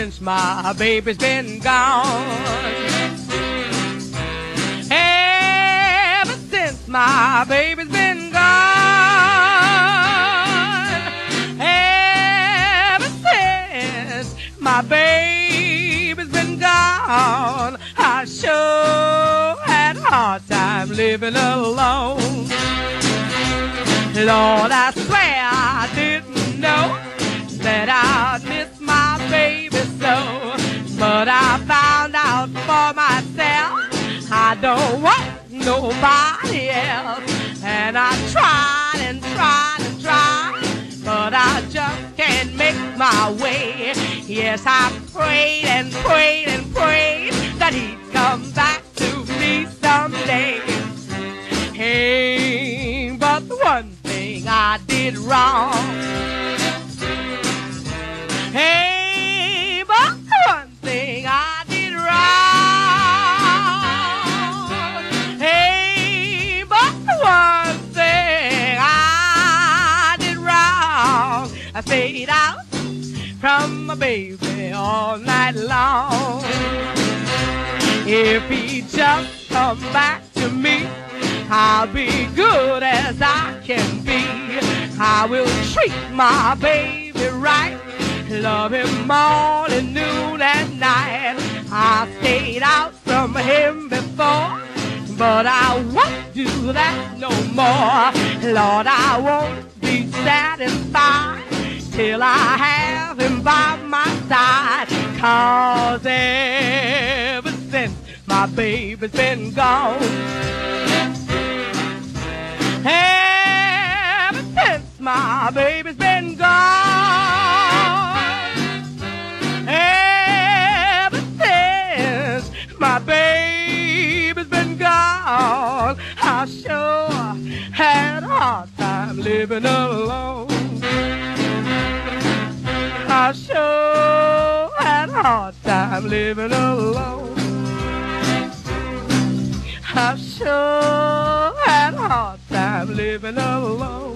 since my baby's been gone. Ever since my baby's been gone. Ever since my baby's been gone. I sure had a hard time living alone. Lord, I swear I didn't know that I'd miss my baby so. But I found out for myself I don't want nobody else. And I tried and tried and tried, but I just can't make my way. Yes, I prayed and prayed and prayed that he'd come back to me someday. Hey, but the one thing I did wrong. Hey, but the one thing I did wrong. Hey, but the one thing I did wrong. I stayed out from my baby all night long. If he just come back to me, I'll be good as I can be. I will treat my baby right, love him morning, noon, and night. I stayed out from him before, but I won't do that no more. Lord, I won't be satisfied till I have him by my side. 'Cause ever since my baby's been gone, ever since my baby's been gone, ever since my baby's been gone, I sure had a hard time living alone. I sure had a hard time living alone. I sure had a hard time living alone.